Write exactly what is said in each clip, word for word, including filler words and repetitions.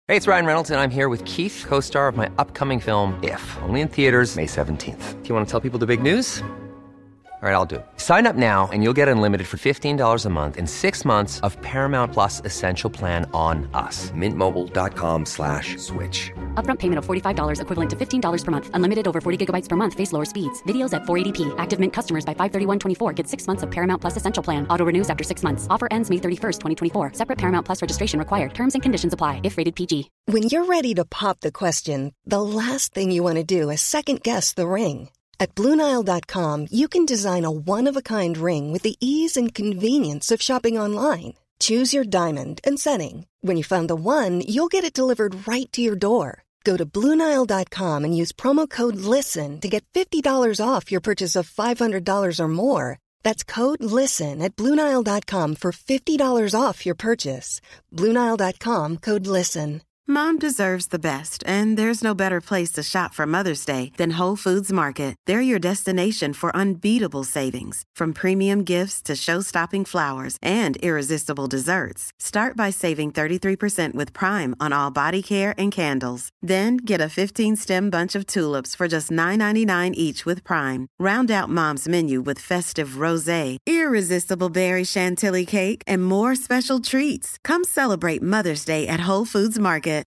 Hey, it's Ryan Reynolds, and I'm here with Keith, co-star of my upcoming film, If, only in theaters May seventeenth. Do you want to tell people the big news? All right, I'll do it. Sign up now and you'll get unlimited for fifteen dollars a month and six months of Paramount Plus Essential Plan on us. Mint Mobile dot com slash switch. Upfront payment of forty-five dollars equivalent to fifteen dollars per month. Unlimited over forty gigabytes per month. Face lower speeds. Videos at four eighty p. Active Mint customers by five thirty-one twenty-four get six months of Paramount Plus Essential Plan. Auto renews after six months. Offer ends May thirty-first, twenty twenty-four. Separate Paramount Plus registration required. Terms and conditions apply if rated P G. When you're ready to pop the question, the last thing you want to do is second-guess the ring. At Blue Nile dot com, you can design a one-of-a-kind ring with the ease and convenience of shopping online. Choose your diamond and setting. When you find the one, you'll get it delivered right to your door. Go to Blue Nile dot com and use promo code LISTEN to get fifty dollars off your purchase of five hundred dollars or more. That's code LISTEN at Blue Nile dot com for fifty dollars off your purchase. Blue Nile dot com, code LISTEN. Mom deserves the best, and there's no better place to shop for Mother's Day than Whole Foods Market. They're your destination for unbeatable savings, from premium gifts to show-stopping flowers and irresistible desserts. Start by saving thirty-three percent with Prime on all body care and candles. Then get a fifteen-stem bunch of tulips for just nine ninety-nine each with Prime. Round out Mom's menu with festive rosé, irresistible berry chantilly cake, and more special treats. Come celebrate Mother's Day at Whole Foods Market.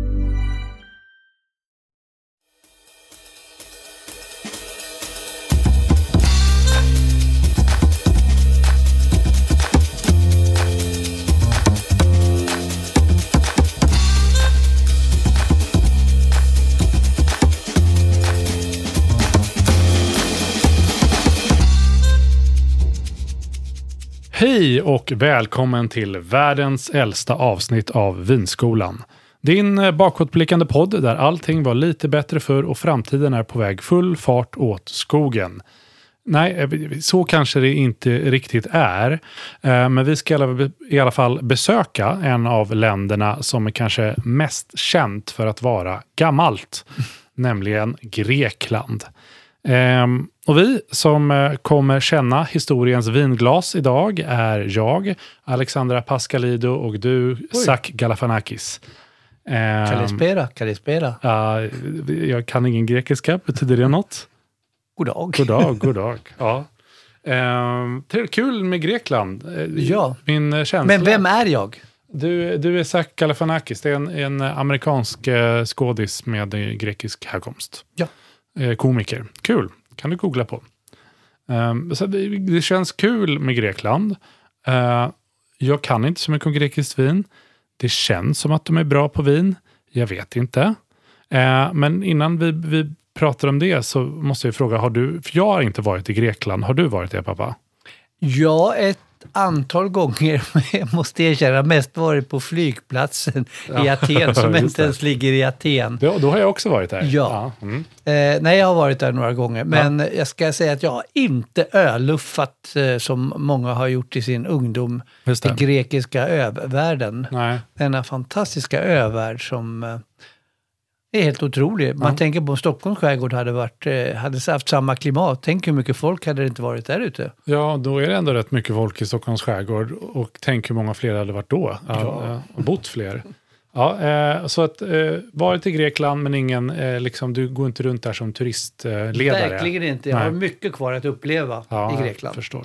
Hej och välkommen till världens äldsta avsnitt av Vinskolan. Din bakåtblickande podd där allting var lite bättre förr och framtiden är på väg full fart åt skogen. Nej, så kanske det inte riktigt är. Men vi ska i alla fall besöka en av länderna som är kanske mest känt för att vara gammalt. Nämligen Grekland. Um, och vi som kommer känna historiens vinglas idag är jag, Alexandra Pascalido, och du, Zach Galifianakis. Um, Kalispera, kalispera. Uh, jag kan ingen grekiska, betyder det något? God dag. God dag, god dag. Ja. Um, det är kul med Grekland. Ja. Min känsla. Men vem är jag? Du, du är Zach Galifianakis. Det är en, en amerikansk uh, skådis med grekisk härkomst. Ja. Komiker. Kul. Kan du googla på. Um, så det, det känns kul med Grekland. Uh, jag kan inte så mycket om grekiskt vin. Det känns som att de är bra på vin. Jag vet inte. Uh, men innan vi, vi pratar om det så måste jag fråga, har du, för jag har inte varit i Grekland. Har du varit det, pappa? Ja, ett antal gånger. Jag måste erkänna, mest varit på flygplatsen ja. i Aten, som inte ens ligger i Aten. Då, då har jag också varit där. Ja. ja. Mm. Eh, nej, jag har varit där några gånger. Men ja. jag ska säga att jag har inte öluffat eh, som många har gjort i sin ungdom i grekiska övärlden. Nej. Denna fantastiska övärld som eh, är helt otrolig. Man ja. tänker på Stockholms skärgård hade, varit, eh, hade haft samma klimat. Tänk hur mycket folk hade det inte varit där ute. Ja, då är det ändå rätt mycket folk i Stockholms skärgård. Och tänk hur många fler hade varit då. Ja, ja. Och bott fler. Ja, eh, så att eh, varit i Grekland men ingen, eh, liksom, du går inte runt där som turistledare. Verkligen inte. Jag Nej. har mycket kvar att uppleva ja, i Grekland. Jag förstår.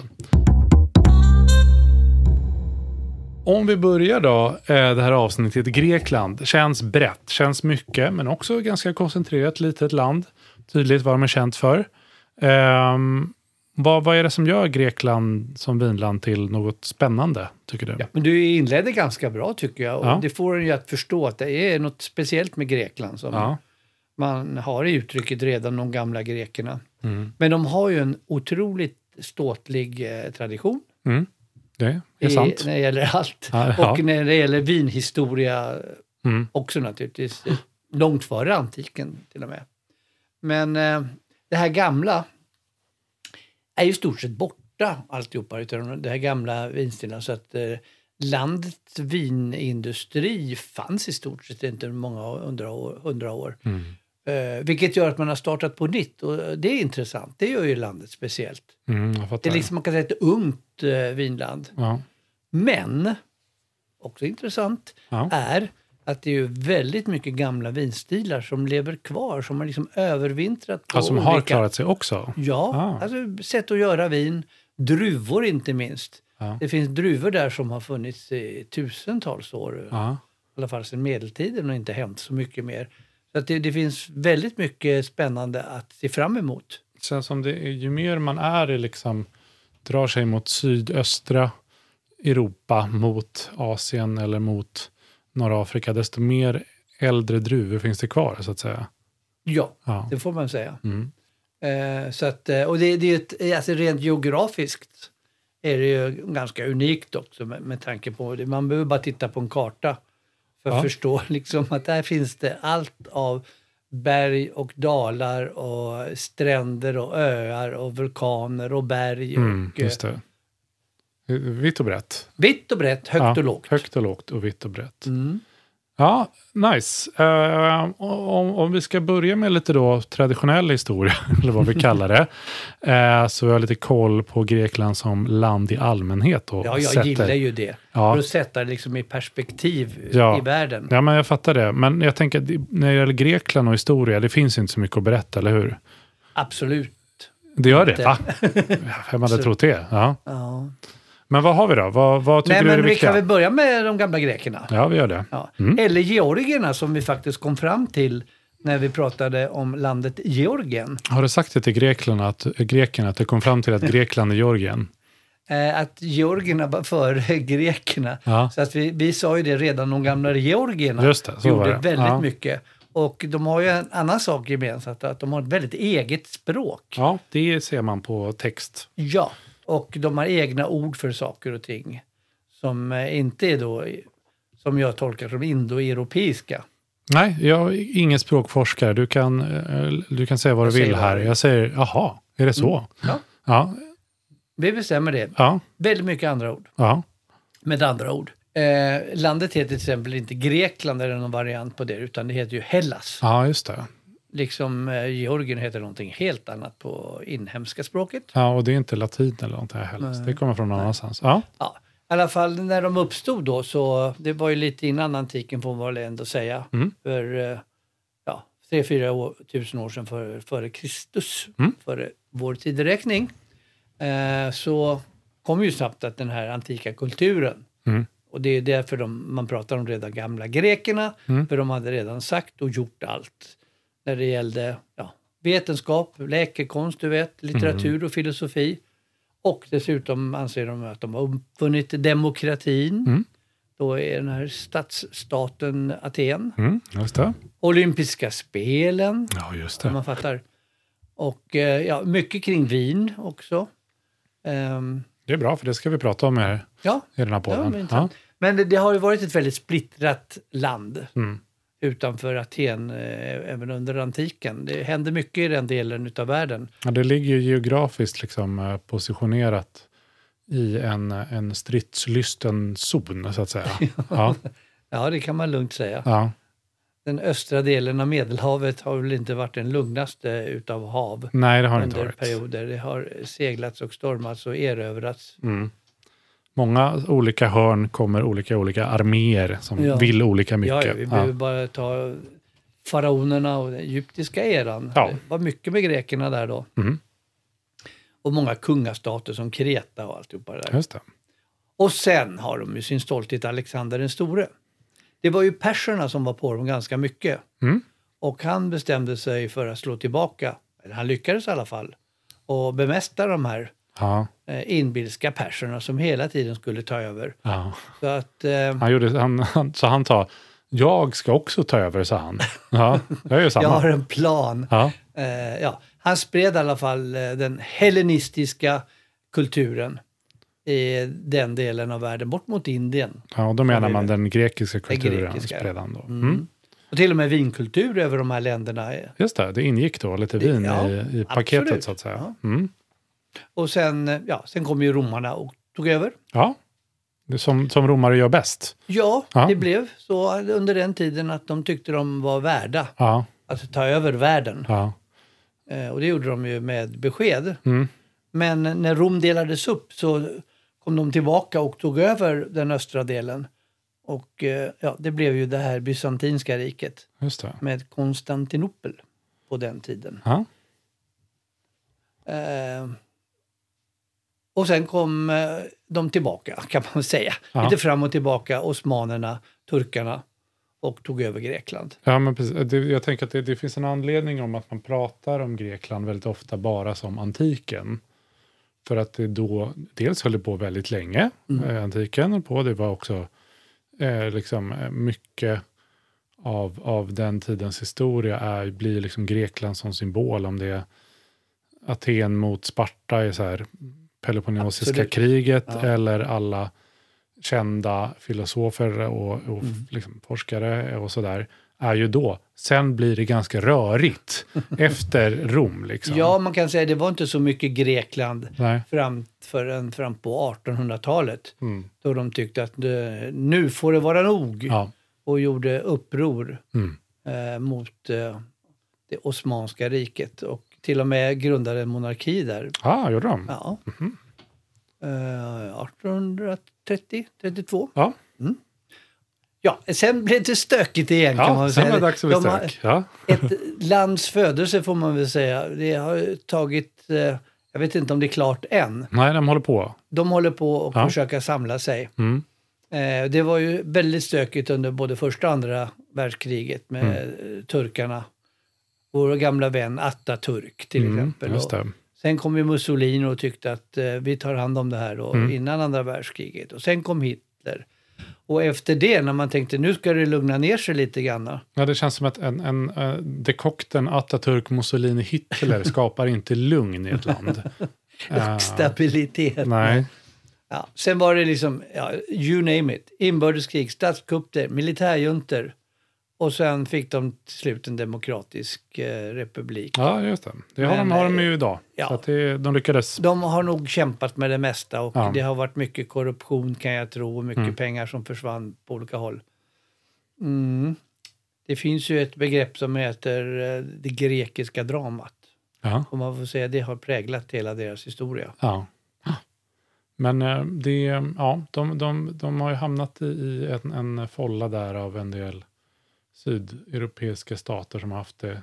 Om vi börjar då eh, det här avsnittet, Grekland känns brett, känns mycket men också ganska koncentrerat, litet land. Tydligt vad de är känt för. Eh, vad, vad är det som gör Grekland som vinland till något spännande, tycker du? Ja, men du inledde ganska bra, tycker jag. Och ja. det får en ju att förstå att det är något speciellt med Grekland som ja. man har i uttrycket redan de gamla grekerna. Mm. Men de har ju en otroligt ståtlig eh, tradition. Mm. Det är sant. I, när det gäller allt. Ja, ja. Och när det gäller vinhistoria mm. också naturligtvis. Långt före antiken till och med. Men eh, det här gamla är ju i stort sett borta alltihopa utan det här gamla vinstilarna. Så att eh, landets vinindustri fanns i stort sett inte många hundra år. Hundra år. Mm. Uh, vilket gör att man har startat på nytt. Och det är intressant. Det gör ju landet speciellt. Mm, det är liksom, man kan säga, ett ungt uh, vinland. Ja. Men, också intressant, ja. är att det är ju väldigt mycket gamla vinstilar som lever kvar, som har liksom övervintrat på Ja, som olika... har klarat sig också? Ja, ah. alltså sätt att göra vin. Druvor inte minst. Ja. Det finns druvor där som har funnits i tusentals år. Ja. I alla fall sedan medeltiden och inte hänt så mycket mer. Så att det, det finns väldigt mycket spännande att se fram emot. Sen som det är, ju mer man är i liksom, drar sig mot sydöstra Europa, mot Asien eller mot norra Afrika, desto mer äldre druvor finns det kvar, så att säga. Ja, ja. det får man säga. Mm. Eh, så att, och det, det är ett, alltså rent geografiskt är det ju ganska unikt också med, med tanke på det. Man behöver bara titta på en karta för att ja. förstå liksom att där finns det allt av berg och dalar och stränder och öar och vulkaner och berg. Mm, och, just det. Vitt och brett. Vitt och brett, högt ja, och lågt. Högt och lågt och vitt och brett. Mm. Ja, nice. Uh, om, om vi ska börja med lite då traditionell historia, eller vad vi kallar det, uh, så jag har lite koll på Grekland som land i allmänhet. Och ja, jag sätter... gillar ju det. Ja. För att sätta det liksom i perspektiv ja. i världen. Ja, men jag fattar det. Men jag tänker att när det gäller Grekland och historia, det finns inte så mycket att berätta, eller hur? Absolut. Det gör det, va? Vem hade trott det? Ja. ja. Men vad har vi då? Vad, vad tycker Nej, du är det men viktiga? vi kan väl börja med de gamla grekerna. Ja, vi gör det. Ja. Mm. Eller georgierna som vi faktiskt kom fram till när vi pratade om landet Georgien. Har du sagt det till Grekland att, grekerna att det kom fram till att Grekland är Georgien? Eh, att georgierna var före grekerna. Ja. Så att vi, vi sa ju det redan, de gamla georgierna Just det, så gjorde var det. väldigt Ja. mycket. Och de har ju en annan sak gemensamt, att de har ett väldigt eget språk. Ja, det ser man på text. Ja, och de har egna ord för saker och ting som inte är då, som jag tolkar som indoeuropeiska. Nej, jag är ingen språkforskare. Du kan, du kan säga vad Jag du vill säger här. vad Jag säger, jaha, är det så? Mm. Ja. Ja. Vi bestämmer det. Ja. Väldigt mycket andra ord. Ja. Med andra ord. Eh, landet heter till exempel inte Grekland eller någon variant på det, utan det heter ju Hellas. Ja, just det. Liksom eh, Georgien heter någonting helt annat på inhemska språket. Ja, och det är inte latin eller något här heller. Det kommer från någon annanstans. Ja. Ja, i alla fall när de uppstod då, så det var ju lite innan antiken får man väl ändå säga. Mm. För eh, ja, tre, fyra år, tusen år sedan före, före Kristus, Mm. före vår tideräkning. Eh, så kom ju snabbt att den här antika kulturen, Mm. och det är därför de, man pratar om redan gamla grekerna, Mm. för de hade redan sagt och gjort allt. När det gällde ja, vetenskap, läkekonst, du vet, litteratur Mm. och filosofi. Och dessutom anser de att de har uppfunnit demokratin. Mm. Då är den här stadsstaten Aten. Mm, just det. Olympiska spelen, Ja, just om det. man fattar. Och eh, ja, mycket kring vin också. Ehm, Det är bra, för det ska vi prata om här ja, i den här ja, podden. men, Ja. intressant. men det, det har ju varit ett väldigt splittrat land Mm. utanför Aten, eh, även under antiken. Det händer mycket i den delen av världen. Ja, det ligger ju geografiskt liksom eh, positionerat i en, en stridslysten zon, så att säga. Ja. Ja, det kan man lugnt säga. Ja. Den östra delen av Medelhavet har väl inte varit den lugnaste utav hav Nej, det har det inte under varit. perioder. Det har seglats och stormats och erövrats. Mm. Många olika hörn kommer olika olika arméer som Ja. vill olika mycket. Ja, ja, vi behöver bara ta faraonerna och den egyptiska eran. Ja. Det var mycket med grekerna där då. Mm. Och många kungastater som Kreta och alltihopa det där. Just det. Och sen har de ju sin stolthet Alexander den store. Det var ju perserna som var på dem ganska mycket. Mm. Och han bestämde sig för att slå tillbaka. Eller han lyckades i alla fall. Och bemästra de här Ja. eh, inbilska perserna som hela tiden skulle ta över. Ja. Så att... Eh, Han gjorde, han, han, så han sa, jag ska också ta över, sa han. Ja, jag gör samma. jag har en plan. Ja. Eh, ja. Han spred i alla fall eh, den hellenistiska kulturen i den delen av världen, bort mot Indien. Ja, och då menar vi man det. den grekiska kulturen. grekiska. Spred han då. Mm. Mm. Och till och med vinkultur över de här länderna. Just det, det ingick då lite Det- vin ja, i, i paketet absolut. så att säga. Ja. Mm. Och sen, eh, ja, sen kom ju romarna och tog över. Ja, det är som, som romare gör bäst. Ja, Ja. det blev så under den tiden att de tyckte de var värda Ja, att ta över världen. ja. Eh, och det gjorde de ju med besked. Mm. Men när Rom delades upp så kom de tillbaka och tog över den östra delen. Och eh, ja, det blev ju det här bysantinska riket. Just det. Med Konstantinopel på den tiden. Ja. Eh, och sen kom eh, de tillbaka, kan man säga. Ja. Lite fram och tillbaka, osmanerna, turkarna, och tog över Grekland. Ja, men precis. Det, jag tänker att det, det finns en anledning om att man pratar om Grekland väldigt ofta bara som antiken. För att det då dels höll det på väldigt länge, mm. eh, antiken höll på. Det var också eh, liksom mycket av, av den tidens historia är, blir liksom Grekland som symbol. Om det är Aten mot Sparta i så här Peloponnesiska Absolut. kriget ja. eller alla kända filosofer och, och mm. liksom forskare och sådär är ju då. Sen blir det ganska rörigt efter Rom. Liksom. Ja, man kan säga att det var inte så mycket Grekland Nej. fram, förrän fram på artonhundratalet. Mm. Då de tyckte att det, nu får det vara nog. Ja. Och gjorde uppror mm. eh, mot eh, det Osmanska riket. Och till och med grundade en monarki där. Ja, ah, gjorde de? Ja. Mm-hmm. Eh, artonhundratrettio trettiotvå. Ja. Mm. Ja, sen blev det stökigt igen ja, kan man säga. Sen var det dags att bli stök. Ja. Ett lands födelse får man väl säga. Det har tagit, eh, jag vet inte om det är klart än. Nej, de håller på. De håller på att ja. försöka samla sig. Mm. Eh, det var ju väldigt stökigt under både första och andra världskriget med mm. turkarna. Vår gamla vän Atatürk till mm, exempel. Just det. Och sen kom ju Mussolini och tyckte att eh, vi tar hand om det här då, mm. innan andra världskriget. Och sen kom Hitler. Och efter det, när man tänkte nu ska det lugna ner sig lite grann. Ja, det känns som att en, en uh, dekokten Atatürk, Mussolini, Hitler skapar inte lugn i ett land. uh, Stabilitet. Nej. Ja, sen var det liksom, ja, you name it. Inbördeskrig, statskupper, militärjunter. Och sen fick de till slut en demokratisk eh, republik. Ja, just det. Det har, Men, de, har de ju idag. Ja. Så att det, de lyckades. De har nog kämpat med det mesta. Och ja. det har varit mycket korruption kan jag tro. Och mycket mm. pengar som försvann på olika håll. Mm. Det finns ju ett begrepp som heter eh, det grekiska dramat. Ja. Och man får säga det har präglat hela deras historia. Ja. Men eh, det, ja, de, de, de har ju hamnat i, i en, en folla där av en del sydeuropeiska stater som har haft det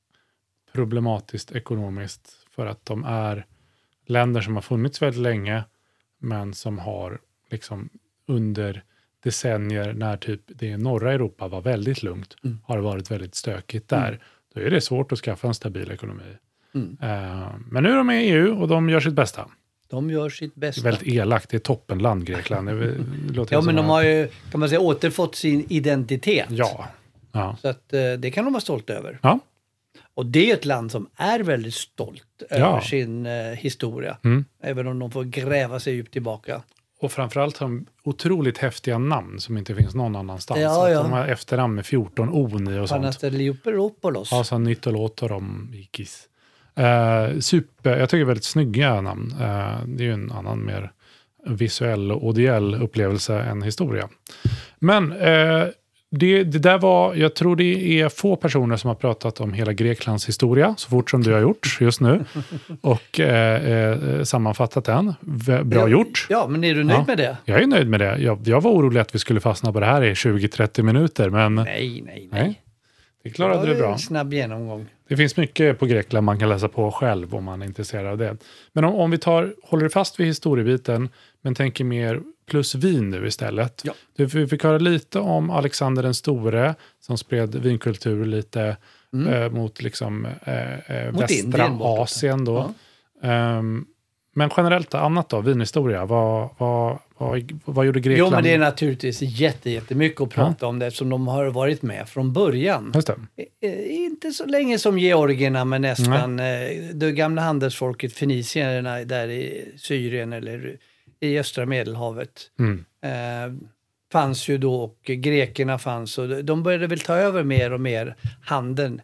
problematiskt ekonomiskt för att de är länder som har funnits väldigt länge men som har liksom under decennier när typ det i norra Europa var väldigt lugnt mm. har varit väldigt stökigt där. Mm. Då är det svårt att skaffa en stabil ekonomi. Mm. Uh, men nu är de med i E U och de gör sitt bästa. De gör sitt bästa. Det är väldigt elakt, det är toppenland Grekland. Det låter ja, men de att... har ju, kan man säga, återfått sin identitet. Ja. Ja. Så att eh, det kan de vara stolta över. Ja. Och det är ett land som är väldigt stolt ja. över sin eh, historia. Mm. Även om de får gräva sig djupt tillbaka. Och framförallt har de otroligt häftiga namn som inte finns någon annanstans. Ja, ja. De har efternamn med fjorton on i och sånt. Panasteliopoulos. Ja, så Nytolotorom Ikis. Uh, super, jag tycker det är väldigt snygga namn. Uh, det är ju en annan mer visuell och audiell upplevelse än historia. Men uh, det, det där var, jag tror det är få personer som har pratat om hela Greklands historia så fort som du har gjort just nu. Och eh, eh, sammanfattat den. Bra ja, gjort. Ja, men är du nöjd ja, med det? Jag är nöjd med det. Jag, jag var orolig att vi skulle fastna på det här i tjugo till trettio minuter. Men nej, nej, nej. nej det klarade du bra. En snabb genomgång. Det finns mycket på Grekland man kan läsa på själv om man är intresserad av det. Men om, om vi tar, håller fast vid historiebiten men tänker mer plus vin nu istället. Ja. Du, vi fick höra lite om Alexander den store som spred vinkultur lite mm. eh, mot liksom eh, mot västra Indien, Asien då. Ja. Um, men generellt annat då, vinhistoria, vad, vad, vad, vad gjorde Grekland? Jo, men det är naturligtvis jätte, jättemycket att prata ja. om det eftersom de har varit med från början. Just det. Inte så länge som georgierna, men nästan mm. det gamla handelsfolket fenicierna där i Syrien eller i östra Medelhavet. Mm. Eh, fanns ju då och grekerna fanns och de började väl ta över mer och mer handeln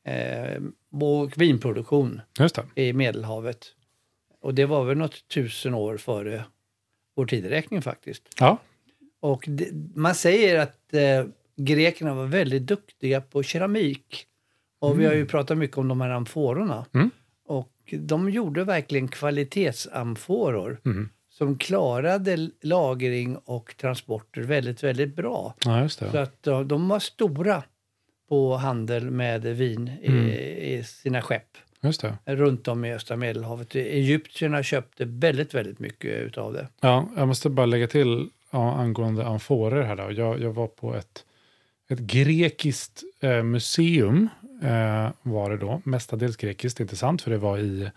eh, och vinproduktion Just det. i Medelhavet. Och det var väl något tusen år före vår tideräkning faktiskt. Ja. Och det, man säger att eh, grekerna var väldigt duktiga på keramik. Och mm. vi har ju pratat mycket om de här amfororna. Mm. Och de gjorde verkligen kvalitetsamforor. Mm. som klarade lagring och transporter väldigt, väldigt bra. Ja, just det. Så att de, de var stora på handel med vin i, mm. i sina skepp. Just det. Runt om i östra Medelhavet. Egyptierna köpte väldigt, väldigt mycket utav det. Ja, jag måste bara lägga till ja, angående amforer här då. Jag, jag var på ett, ett grekiskt eh, museum eh, var det då. Mestadels grekiskt, inte sant, för det var i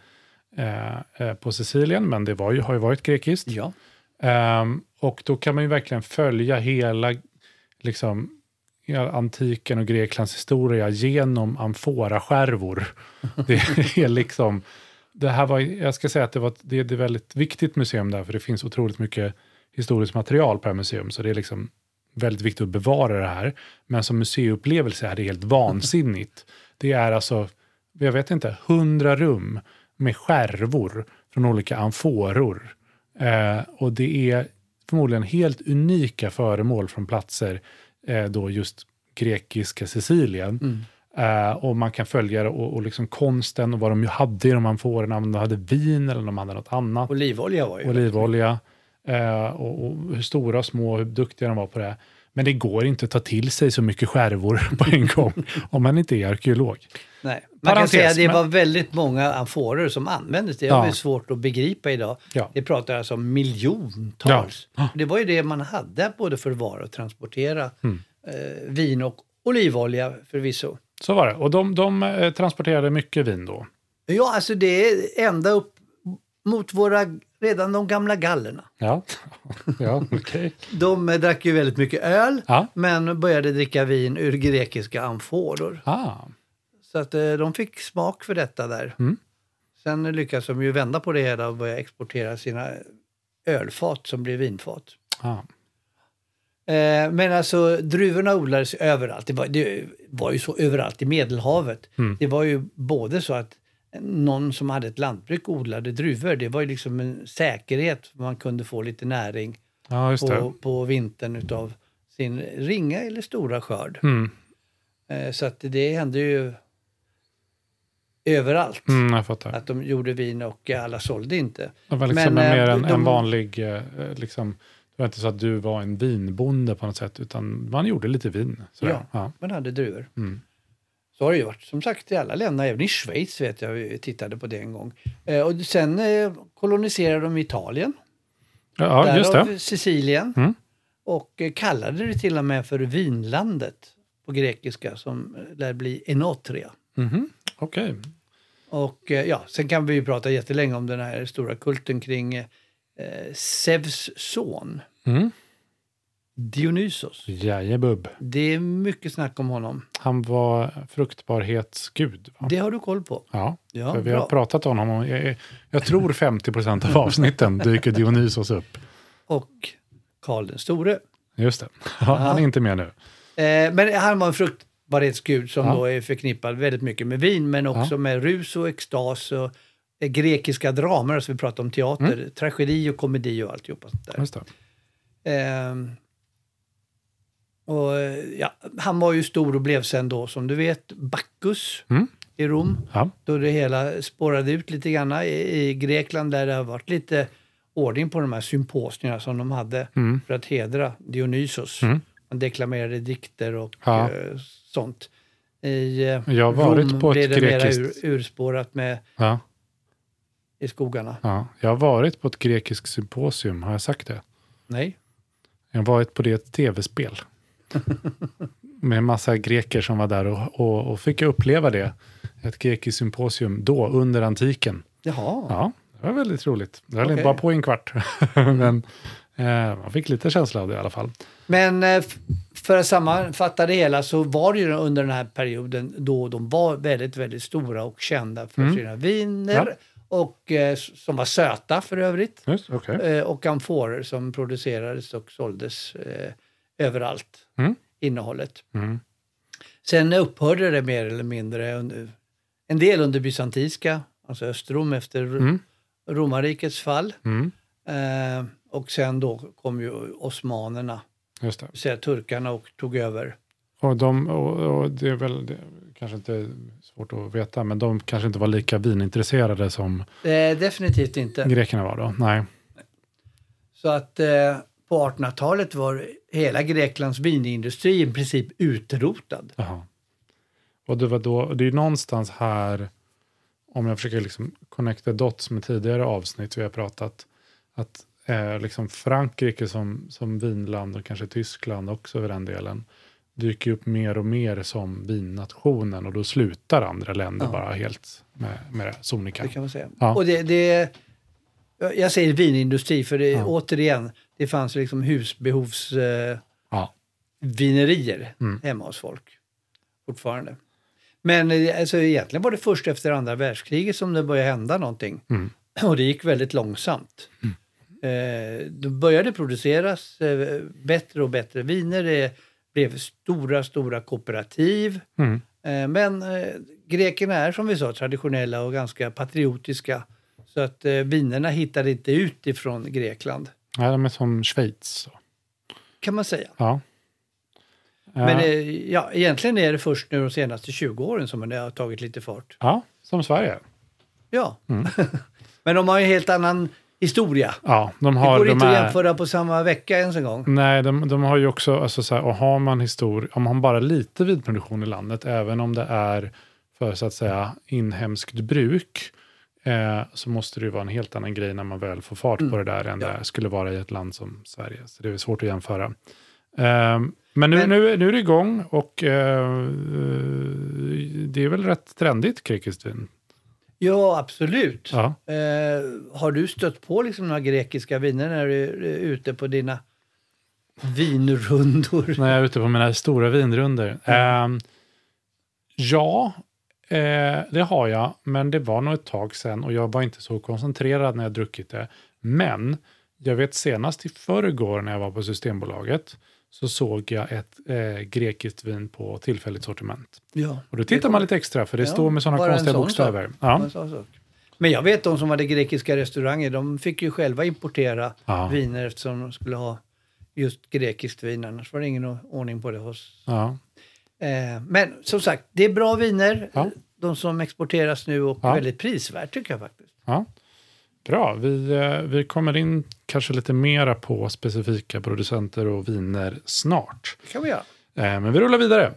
eh, på Sicilien, men det var ju, har ju varit grekiskt. Ja. Eh, och då kan man ju verkligen följa hela liksom antiken och Greklands historia genom amforaskärvor. Det är liksom det här var, jag ska säga att det var det är ett väldigt viktigt museum där, för det finns otroligt mycket historiskt material på det här museum, så det är liksom väldigt viktigt att bevara det här. Men som museiupplevelse är det helt vansinnigt. Det är alltså, jag vet inte, hundra rum med skärvor från olika amforor. Eh, och det är förmodligen helt unika föremål från platser eh, då just grekiska Sicilien. Mm. Uh, och man kan följa det och, och liksom konsten och vad de ju hade i de amforerna, om de hade vin eller om de hade något annat. Olivolja var ju. Olivolja. Uh, och, och hur stora och små, hur duktiga de var på det. Men det går inte att ta till sig så mycket skärvor på en gång om man inte är arkeolog. Nej, man Parentes, kan säga att det men... var väldigt många amforer som användes. Det är ja. svårt att begripa idag. Ja. Det pratar alltså om miljontals. Ja. Det var ju det man hade både för varor och transportera mm. uh, vin och olivolja förvisso. Så var det. Och de, de eh, transporterade mycket vin då? Ja, alltså det är ända upp mot våra, redan de gamla gallerna. Ja, ja okej. Okay. De eh, drack ju väldigt mycket öl, ja. men började dricka vin ur grekiska amforor. Ah. Så att eh, de fick smak för detta där. Mm. Sen lyckades de ju vända på det hela och börja exportera sina ölfat som blev vinfat. Ah. Men alltså druvorna odlades överallt. Det var, det var ju så överallt i Medelhavet. Mm. Det var ju både så att någon som hade ett lantbruk odlade druvor. Det var ju liksom en säkerhet. Man kunde få lite näring ja, just det. På, på vintern utav sin ringa eller stora skörd. Mm. Så att det hände ju överallt. Mm, jag fattar. Att de gjorde vin och alla sålde inte. Det var liksom Men, mer en, de, en vanlig liksom... Det var inte så att du var en vinbonde på något sätt, utan man gjorde lite vin. Ja, ja, man hade druvor. Mm. Så har det ju varit, som sagt, i alla länder. Även i Schweiz vet jag, vi tittade på det en gång. Eh, och sen eh, koloniserade de Italien. Ja, Därav just det. Sicilien. Mm. Och eh, kallade det till och med för vinlandet på grekiska, som lär bli Enotria. Mm-hmm. Okej. Okay. Och eh, ja, sen kan vi ju prata jättelänge om den här stora kulten kring eh, Zeus son. Mm. Dionysos. Jajebub. Det är mycket snack om honom. Han var fruktbarhetsgud. Va? Det har du koll på. Ja, ja för vi bra. har pratat om honom. Jag, jag tror femtio procent av avsnitten dyker Dionysos upp. Och Karl den store. Just det. Ja, han är inte med nu. Eh, men han var en fruktbarhetsgud som ja. då är förknippad väldigt mycket med vin, men också ja. med rus och extas och eh, grekiska dramer, alltså vi pratar om teater, mm. tragedi och komedi och alltihopa sånt där. Just det. Eh, och ja, han var ju stor och blev sen då, som du vet, Bacchus mm. i Rom. Ja. Då det hela spårade ut lite grann i, i Grekland, där det har varit lite ordning på de här symposierna som de hade mm. för att hedra Dionysos. Mm. Man deklamerade dikter och ja. eh, sånt. I eh, Jag har varit Rom på ett blev det grekiskt... mera ur, urspårat med ja. i skogarna. Ja. Jag har varit på ett grekiskt symposium, har jag sagt det? Nej. Jag har varit på det ett tv-spel. Med en massa greker som var där och, och, och fick uppleva det. Ett grekiskt symposium då, under antiken. Jaha. Ja, det var väldigt roligt. Det höll okay. inte bara på en kvart. Men eh, man fick lite känsla av det i alla fall. Men eh, för att sammanfatta det hela, så var det ju under den här perioden då de var väldigt, väldigt stora och kända för mm. sina viner. Ja. Och eh, som var söta för övrigt. Just, okay. eh, och amforer som producerades och såldes eh, överallt. Mm. Innehållet. Mm. Sen upphörde det mer eller mindre under, en del under bysantinska, alltså Östrom efter mm. romarrikets fall. Mm. Eh, och sen då kom ju osmanerna, just det. Så säga, turkarna, och tog över. Och, de, och, och det är väl det, kanske inte svårt att veta, men de kanske inte var lika vinintresserade som eh, definitivt inte. grekerna var då. Nej. Så att eh, på artonhundratalet var hela Greklands vinindustri i princip utrotad. Jaha. Och det var då, det är ju någonstans här, om jag försöker liksom connecta dots med tidigare avsnitt vi har pratat, att eh, liksom Frankrike som, som vinland och kanske Tyskland också över den delen dyker upp mer och mer som vinnationen och då slutar andra länder ja. bara helt med, med det sonika. Det kan man säga. Ja. Och det, det, jag säger vinindustri för det, ja. återigen, det fanns liksom husbehovs eh, ja. vinerier mm. hemma hos folk fortfarande. Men alltså, egentligen var det först efter andra världskriget som det började hända någonting. Mm. Och det gick väldigt långsamt. Mm. Eh, då började produceras eh, bättre och bättre viner. Det blev stora, stora kooperativ. Mm. Eh, men eh, grekerna är som vi sa traditionella och ganska patriotiska. Så att eh, vinerna hittade inte ut ifrån Grekland. Ja, de är som Schweiz. Så. Kan man säga. Ja. Men eh, ja, egentligen är det först nu de senaste tjugo åren som det har tagit lite fart. Ja, som Sverige. Ja. Mm. Men de har ju en helt annan historia. Ja, de har, det går de inte är, att jämföra på samma vecka ens en gång. Nej, de, de har ju också, alltså så här, och har man histori- om man bara lite vinproduktion i landet, även om det är för så att säga inhemskt bruk, eh, så måste det ju vara en helt annan grej när man väl får fart Mm. på det där än Ja. det skulle vara i ett land som Sverige. Så det är svårt att jämföra. Eh, men nu, Men- nu, nu är det igång och eh, det är väl rätt trendigt grekiskt vin. Ja, absolut. Ja. Eh, har du stött på liksom några grekiska viner när du är ute på dina vinrundor? När jag är ute på mina stora vinrunder. Mm. Eh, ja, eh, det har jag. Men det var nog ett tag sedan och jag var inte så koncentrerad när jag druckit det. Men jag vet senast i förrgår när jag var på Systembolaget så såg jag ett eh, grekiskt vin på tillfälligt sortiment. Ja. Och då tittar man lite extra för det Ja, står med sådana bara en konstiga sån bokstäver. sak. Ja. En sån sak. Men jag vet de som hade grekiska restauranger, de fick ju själva importera Ja. viner eftersom de skulle ha just grekiskt vin. Annars var det ingen ordning på det hos. Ja. Eh, men som sagt, det är bra viner. Ja. De som exporteras nu och Ja. väldigt prisvärt tycker jag faktiskt. Ja. Bra, vi, eh, vi kommer in kanske lite mera på specifika producenter och viner snart. Det kan vi göra. Eh, men vi rullar vidare.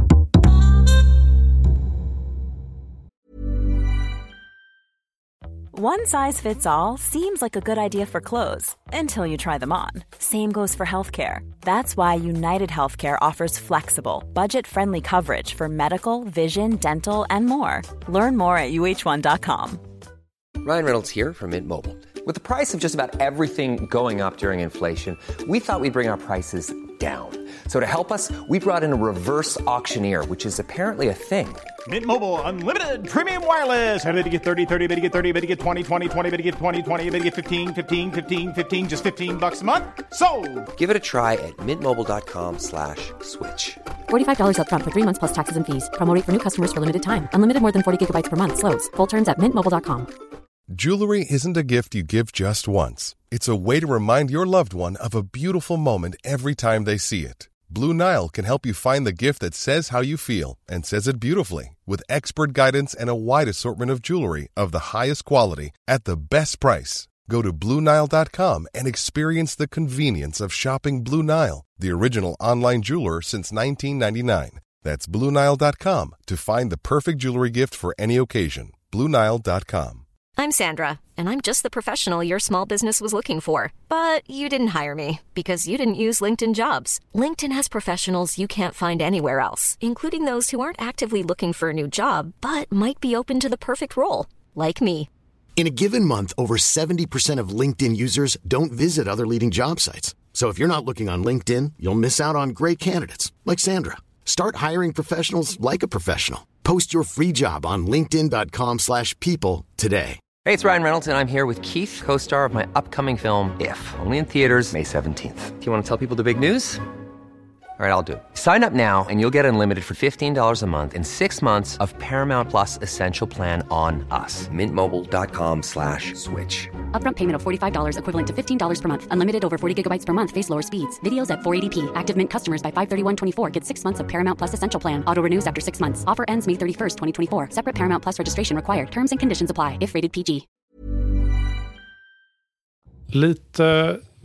One size fits all seems like a good idea for clothes until you try them on. Same goes for healthcare. That's why United Healthcare offers flexible, budget-friendly coverage for medical, vision, dental, and more. Learn more at U H one dot com. Ryan Reynolds here from Mint Mobile. With the price of just about everything going up during inflation, we thought we'd bring our prices down. So to help us, we brought in a reverse auctioneer, which is apparently a thing. Mint Mobile Unlimited Premium Wireless. How to get thirty, thirty, how to get thirty, how to get twenty, twenty, twenty, how to get twenty, twenty, how to get fifteen, fifteen, fifteen, fifteen, just fifteen bucks a month? Sold! Give it a try at mintmobile.com slash switch. forty-five dollars up front for three months plus taxes and fees. Promo rate for new customers for limited time. Unlimited more than forty gigabytes per month. Slows full terms at mint mobile dot com. Jewelry isn't a gift you give just once. It's a way to remind your loved one of a beautiful moment every time they see it. Blue Nile can help you find the gift that says how you feel and says it beautifully with expert guidance and a wide assortment of jewelry of the highest quality at the best price. Go to blue nile dot com and experience the convenience of shopping Blue Nile, the original online jeweler since nineteen ninety-nine. That's blue nile dot com to find the perfect jewelry gift for any occasion. blue nile dot com. I'm Sandra, and I'm just the professional your small business was looking for. But you didn't hire me because you didn't use LinkedIn Jobs. LinkedIn has professionals you can't find anywhere else, including those who aren't actively looking for a new job, but might be open to the perfect role, like me. In a given month, over seventy percent of LinkedIn users don't visit other leading job sites. So if you're not looking on LinkedIn, you'll miss out on great candidates like Sandra. Start hiring professionals like a professional. Post your free job on linkedin dot com slash people today. Hey, it's Ryan Reynolds, and I'm here with Keith, co-star of my upcoming film, If, only in theaters May seventeenth. Do you want to tell people the big news? All right, I'll do it. Sign up now and you'll get unlimited for fifteen dollars a month and six months of Paramount Plus Essential Plan on us. Mint Mobile dot com slash switch. Upfront payment of forty-five dollars equivalent to fifteen dollars per month. Unlimited over forty gigabytes per month. Face lower speeds. Videos at four eighty p. Active Mint customers by five thirty-one twenty-four get six months of Paramount Plus Essential Plan. Auto renews after six months. Offer ends May thirty-first, twenty twenty-four. Separate Paramount Plus registration required. Terms and conditions apply if rated P G. Lite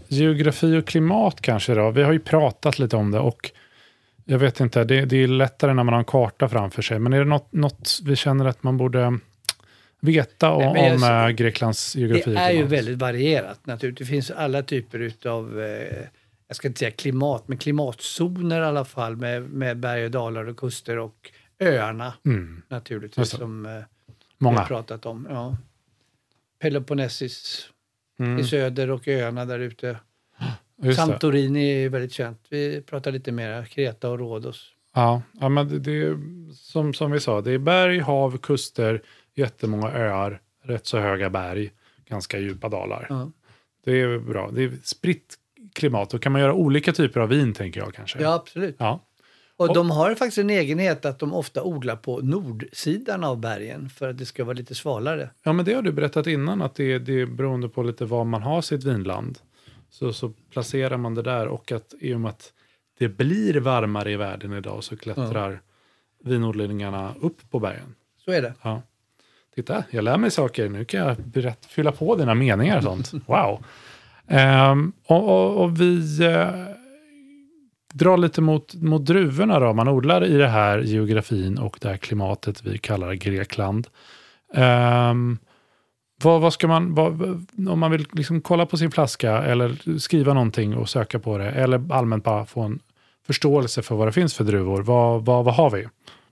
geografi och klimat kanske då. Vi har ju pratat lite om det och jag vet inte, det, det är lättare när man har en karta framför sig. Men är det något, något vi känner att man borde veta om, Nej, om jag, Greklands geografi? Det är ju väldigt varierat naturligtvis. Det finns alla typer av, eh, jag ska inte säga klimat, men klimatzoner i alla fall med, med berg och dalar och kuster och öarna mm. naturligtvis som eh, Många. vi har pratat om. Ja. Peloponnesis mm. i söder och öarna där ute. Santorini är väldigt känt. Vi pratar lite mer Kreta och Rhodos. Ja, ja men det, det är som, som vi sa, det är berg, hav, kuster, jättemånga öar, rätt så höga berg, ganska djupa dalar. Ja. Det är bra. Det är spritt klimat. Då kan man göra olika typer av vin, tänker jag kanske. Ja, absolut. Ja. Och, och de har faktiskt en egenhet att de ofta odlar på nordsidan av bergen för att det ska vara lite svalare. Ja, men det har du berättat innan, att det, det är beroende på lite var man har sitt vinland. Så, så placerar man det där, och att i och med att det blir varmare i världen idag så klättrar ja. vinodlingarna upp på bergen. Så är det. Ja. Titta, jag lär mig saker. Nu kan jag berätta, fylla på dina meningar och sånt. Wow. Um, och, och, och vi uh, drar lite mot, mot druvorna då. Man odlar i det här geografin och det här klimatet vi kallar Grekland. Um, vad, vad ska man, vad, om man vill liksom kolla på sin flaska eller skriva någonting och söka på det, eller allmänt bara få en förståelse för vad det finns för druvor. Vad, vad, vad har vi?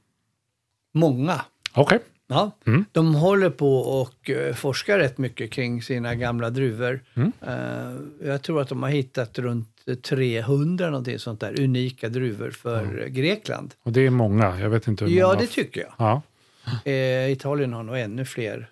Många. Okej. Okay. Ja, mm. De håller på och uh, forskar rätt mycket kring sina gamla druvor. Mm. Uh, jag tror att de har hittat runt trehundra någonting sånt där unika druvor för mm. Grekland. Och det är många, jag vet inte hur ja, många. Ja, det tycker jag. Ja. Uh, Italien har nog ännu fler.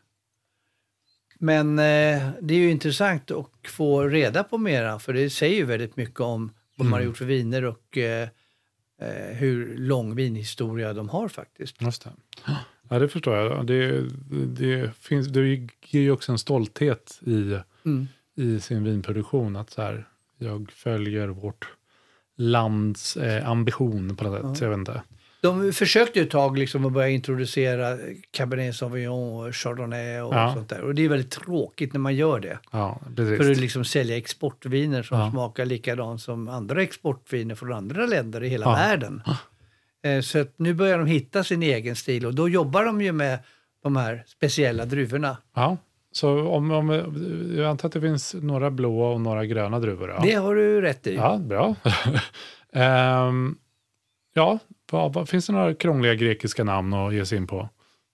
Men uh, det är ju intressant att få reda på mera, för det säger ju väldigt mycket om vad mm. man har gjort för viner och uh, hur lång vinhistoria de har faktiskt. Just det. Ja, det förstår jag. Det, det, finns, det ger ju också en stolthet i, mm. i sin vinproduktion. Att så här, jag följer vårt lands eh, ambition på något sätt. Ja. Jag vet inte. De försökte ju ett tag liksom att börja introducera Cabernet Sauvignon och Chardonnay och ja. sånt där. Och det är väldigt tråkigt när man gör det. Ja, precis. För att liksom sälja exportviner som ja. smakar likadant som andra exportviner från andra länder i hela ja. världen. Ja. Så att nu börjar de hitta sin egen stil, och då jobbar de ju med de här speciella druvorna. Ja, så om, om jag antar att det finns några blåa och några gröna druvor. Ja. Det har du rätt i. Ja, bra. um, ja, vad, vad, finns det några krångliga grekiska namn att ge sig in på?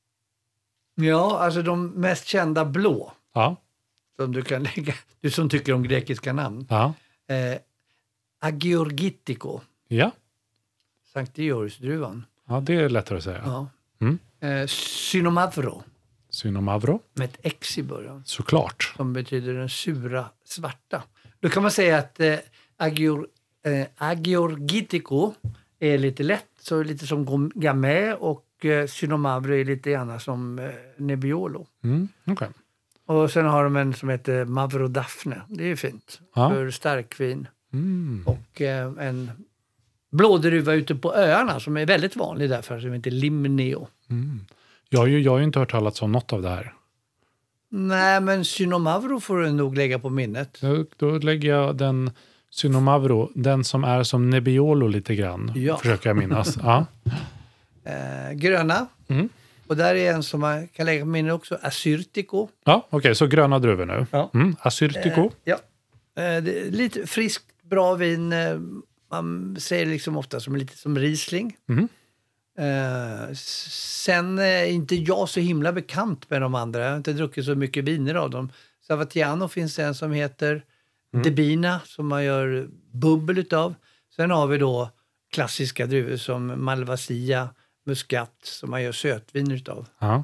Ja, alltså de mest kända blå. Ja. Som du kan lägga, du som tycker om grekiska namn. Ja. Eh, Agiorgitiko. Ja. Sankt Georgsdruvan. Ja, det är lättare att säga. Ja. Mm. Eh, Synomavro. Synomavro. Med ett X i början. Såklart. Som betyder den sura svarta. Då kan man säga att eh, Agior, eh, Agiorgitiko är lite lätt. Så lite som Gamay, och eh, Synomavro är lite grann som eh, Nebbiolo. Mm. Okay. Och sen har de en som heter Mavro Daphne. Det är fint. Ja. För starkvin. Mm. Och eh, en blådruva ute på öarna som är väldigt vanlig därför, som heter Limneo. Mm. Jag har ju jag har ju inte hört talas om något av det här. Nej, men Synomavro får du nog lägga på minnet. Då, då lägger jag den Synomavro, den som är som Nebbiolo lite grann. Ja. Försöker jag minnas. Ja. Eh, gröna. Mm. Och där är en som man kan lägga på minnet också. Assyrtiko. Ja, okej. Okay, så gröna druvor nu. Ja. Mm. Assyrtiko. Eh, ja. Eh, det är lite friskt, bra vin. Eh, man säger liksom ofta som lite som Riesling. Mm. Eh, sen är inte jag så himla bekant med de andra. Jag har inte druckit så mycket viner av dem. Savatiano finns en som heter mm. Debina, som man gör bubbel utav. Sen har vi då klassiska druvor som Malvasia, Muscat, som man gör sötvin utav. Ja.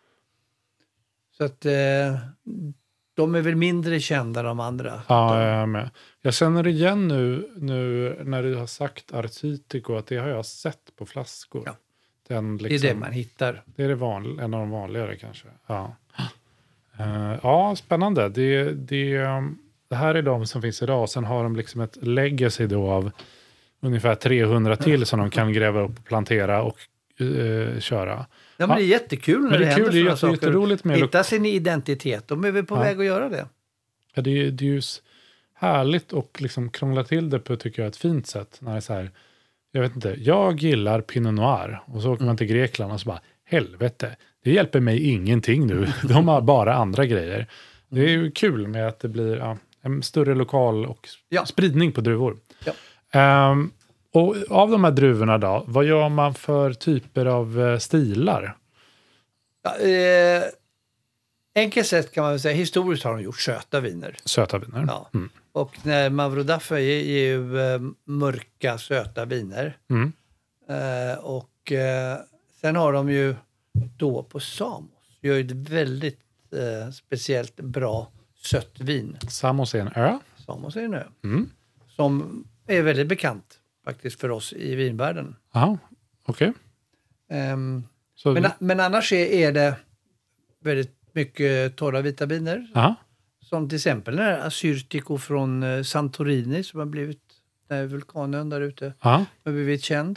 Så att eh, de är väl mindre kända de andra. Ja, jag är med. Jag känner igen nu, nu när du har sagt Artitico att det har jag sett på flaskor. Ja. Den liksom, det är det man hittar. Det är det vanl, en av de vanligare kanske. Ja, uh, ja spännande. Det, det, det här är de som finns idag. Sen har de liksom ett legacy då av ungefär trehundra till som de kan gräva upp och plantera och uh, köra. Ja, men det är jättekul när det, det händer sådana saker. Med hitta sin identitet. De är väl på ja. väg att göra det. Ja, det, det är ju härligt och liksom krångla till det på, tycker jag, ett fint sätt. När det är så här, jag vet inte, jag gillar Pinot Noir. Och så åker man till Grekland och så bara, helvete, det hjälper mig ingenting nu. De har bara andra grejer. Det är ju kul med att det blir ja, en större lokal och Ja. spridning på druvor. Ja. Um, och av de här druvorna då, vad gör man för typer av uh, stilar? Ja, eh, enkelt sett kan man väl säga, historiskt har de gjort söta viner. Söta viner. Ja. Mm. Och när Mavrodaffa är, är ju eh, mörka, söta viner. Mm. Eh, och eh, sen har de ju då på Samos, gör ju ett väldigt eh, speciellt bra sött vin. Samos är en ö. Samos är en ö. Mm. Som är väldigt bekant faktiskt för oss i vinvärlden. Jaha, okej. Okay. Um, Så... men, men annars är, är det väldigt mycket torra vita viner. Aha. Som till exempel den här Assyrtiko från uh, Santorini som har blivit, den här vulkanen där ute, Aha. har blivit känd.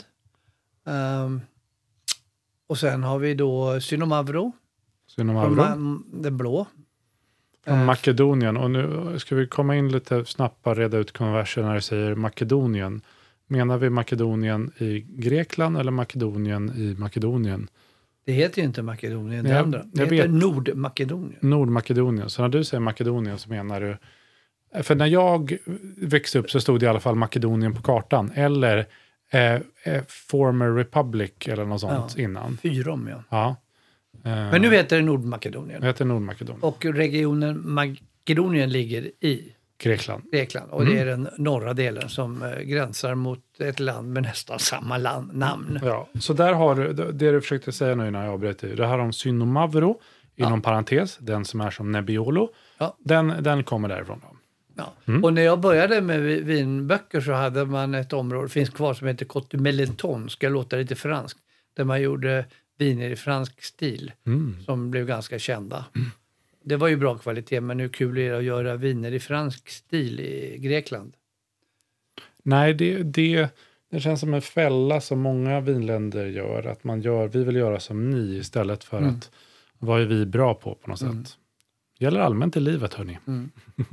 Um, och sen har vi då Synomavro. Synomavro. Från den blå. Från Uh, Makedonien. Och nu ska vi komma in lite snabbt och reda ut konversen när du säger Makedonien. Menar vi Makedonien i Grekland eller Makedonien i Makedonien? Det heter ju inte Makedonien, det jag, andra. Det jag heter vet. Nordmakedonien. Nordmakedonien. Så när du säger Makedonien så menar du... För när jag växte upp så stod det i alla fall Makedonien på kartan. Eller eh, eh, Former Republic eller något sånt Ja. innan. Fyrom, ja. Ja. Eh, Men nu heter det Nordmakedonien. det heter Nordmakedonien. Och regionen Makedonien ligger i Grekland. Grekland. Och Mm. det är den norra delen som eh, gränsar mot ett land med nästan samma land, namn. Ja, så där har du, det du försökte säga nu när jag avbröt dig. Det här om Synomavro, inom Ja. parentes, den som är som Nebbiolo. Ja. Den, den kommer därifrån då. Ja. Mm. Och när jag började med vi- vinböcker så hade man ett område, finns kvar, som heter Côte Meleton, ska låta lite franskt, där man gjorde viner i fransk stil Mm. som blev ganska kända. Det var ju bra kvalitet, men hur kul är det att göra viner i fransk stil i Grekland? Nej, det, det, det känns som en fälla som många vinländer gör. Att man gör, vi vill göra som ni istället för Mm. att vad är vi bra på på något Mm. sätt. Gäller allmänt i livet, hörni. Mm.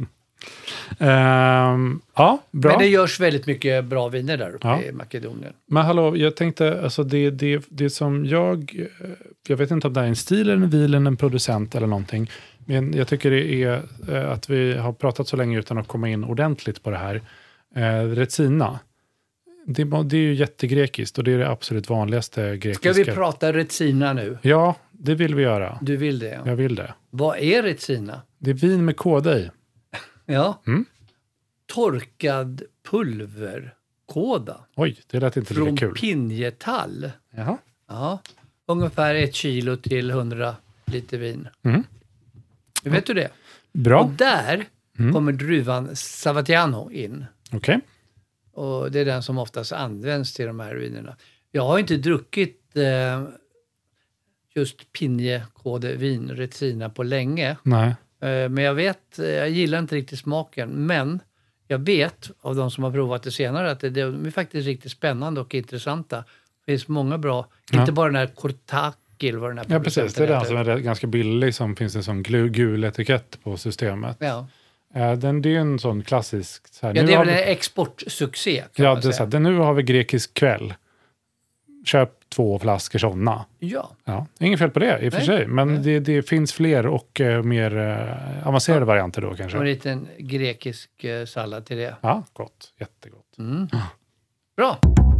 Ehm, ja, bra. Men det görs väldigt mycket bra viner där uppe Ja. i Makedonien. Men hallå, jag tänkte, alltså det, det, det som jag, eh, jag vet inte om det är en stil eller en vil eller en producent eller någonting, men jag tycker det är eh, att vi har pratat så länge utan att komma in ordentligt på det här. Eh, Retsina, det, det är ju jättegrekiskt och det är det absolut vanligaste grekiska. Ska vi prata Retsina nu? Ja, det vill vi göra. Du vill det? Jag vill det. Vad är Retsina? Det är vin med kåda i. Ja. Mm. Torkad pulverkåda. Oj, det lät inte Från lika kul. pinjetall. Jaha. Ja. Ungefär ett kilo till hundra liter vin. Mm. Vet du det? Bra, Och där Mm. kommer druvan Savatiano in. okej. Och det är den som oftast används till de här vinerna. Jag har inte druckit eh, just pinjekådevin, Retsina, på länge. Nej. Eh, men jag vet, eh, jag gillar inte riktigt smaken. Men jag vet av de som har provat det senare att det, de är faktiskt riktigt spännande och intressanta. Det finns många bra, Ja. inte bara den här Kortaki eller vad den här Ja, precis. Det är producenten den heter. som är rätt- ganska billig som finns en sån gul, gul etikett på systemet. Ja, Eh, Den, det är en sån klassisk... Så här, ja nu det är har väl vi, en exportsuccé kan ja, man det är så säga. här, det, nu har vi grekisk kväll. Köp två flaskor sådana. Ja. Ja, inget fel på det i och för Nej. sig. Men Nej. det, det finns fler och eh, mer eh, avancerade varianter då kanske. Och en liten grekisk eh, sallad till det. Ja, gott. Jättegott. Mm. Bra.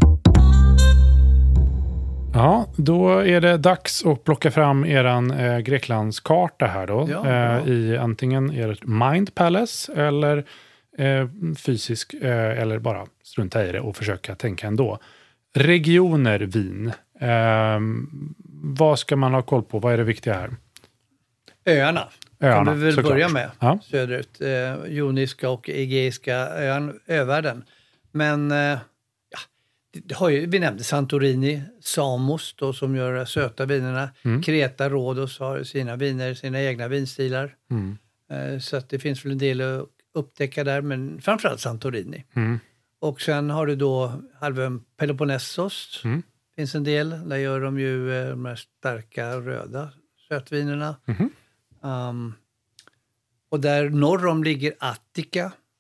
Ja, då är det dags att plocka fram eran eh, Greklandskarta här då. Ja, eh, bra. I antingen ert Mind Palace eller eh, fysisk eh, eller bara strunta i det och försöka tänka ändå. Regioner Wien. Eh, vad ska man ha koll på? Vad är det viktiga här? Öarna. Öarna, kan vi väl såklart. börja med. Ja. Söderut. Eh, Joniska och Egeiska ön, övärlden. Men eh, ja, det, det har ju, vi nämnde Santorini, Samos då, som gör de söta vinerna. Mm. Kreta, Rhodos har sina viner, sina egna vinstilar. Mm. Eh, så att det finns väl en del att upptäcka där, men framförallt Santorini. Mm. Och sen har du då halvön Peloponnesos. Mm. Finns en del. Där gör de ju eh, de här starka röda sötvinerna. Mhm. Um, och där norr om ligger Attika,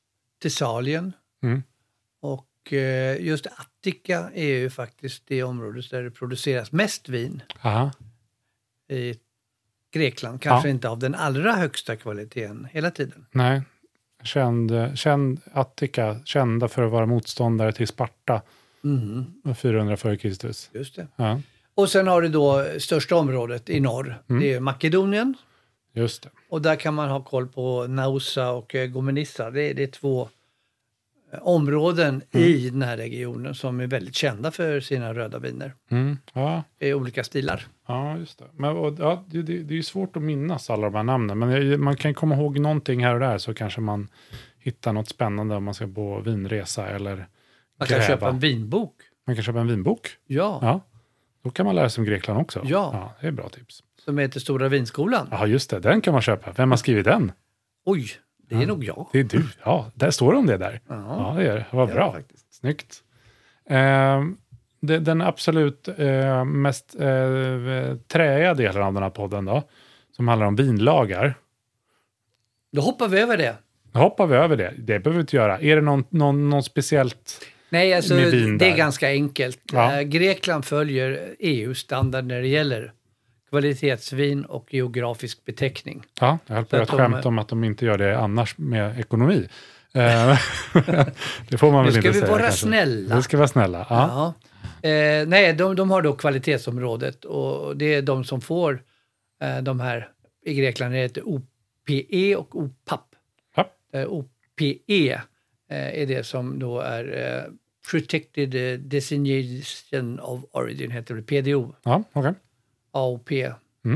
Thessalien. Mm. Och eh, just Attika är ju faktiskt det området där det produceras mest vin. Aha. I Grekland. Kanske Ja. inte av den allra högsta kvaliteten hela tiden. Nej. Känd, känd Attika, kända för att vara motståndare till Sparta. Mm. fyrahundra före Kristus. Just det. Ja, Och sen har du då största området i norr. Mm. Det är Makedonien. just det. Och där kan man ha koll på Nausa och eh, Gomenissa. Det, är- det är två eh, områden Mm. i den här regionen som är väldigt kända för sina röda viner. Mm. Ja, I olika stilar. ja, just det. Men, och, ja, det, det, det är ju svårt att minnas alla de här namnen. Men jag- man kan komma ihåg någonting här och där, så kanske man hittar något spännande om man ska på vinresa eller Man kan gräva. köpa en vinbok. Man kan köpa en vinbok. Ja, Ja. Då kan man lära sig om Grekland också. Ja. Ja, det är bra tips. som heter Stora vinskolan. Ja, just det. Den kan man köpa. Vem har skrivit den? Oj, det är nog jag. Det är du. Ja, där står det om det där. Ja. Ja, det är det. Vad Ja, bra. faktiskt. Snyggt. Eh, det, den absolut eh, mest eh, träiga delen av den här podden då, som handlar om vinlagar. Då hoppar vi över det. Då hoppar vi över det. Det behöver vi inte göra. Är det någon, någon, någon speciellt... Nej, alltså Med vin det är där. ganska enkelt. Ja. Eh, Grekland följer E U-standard när det gäller kvalitetsvin och geografisk beteckning. Ja, jag höll på Så att att de- skämta om att de inte gör det annars med ekonomi. Eh, det får man Nu väl ska inte vi säga. vara kanske. snälla. Vi ska vara snälla. Ja. Ja. Eh, nej, de, de har då kvalitetsområdet och det är de som får eh, de här i Grekland. Det heter O P E och O P A P. Ja. Eh, O P E eh, är det som då är eh, Protected eh, Designation of Origin, heter det, P D O, Ja, okej. A O P.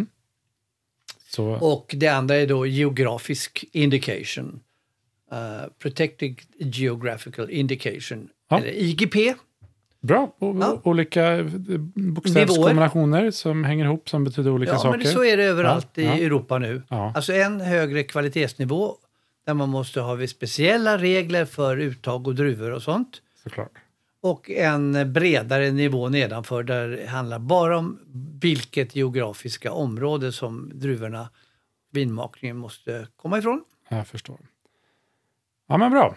Så, Och det andra är då Geographic Indication. Uh, Protected Geographical Indication, Ja. eller I G P. bra. O- Ja. Olika eh, bokstavskombinationer som hänger ihop som betyder olika Ja, saker. men det, så är det överallt Ja, i ja. Europa nu. Ja. Alltså en högre kvalitetsnivå där man måste ha speciella regler för uttag och druvor och sånt. Såklart. Och en bredare nivå nedanför där det handlar bara om vilket geografiska område som druvorna, vinmakningen, måste komma ifrån. Jag förstår. Ja, men bra.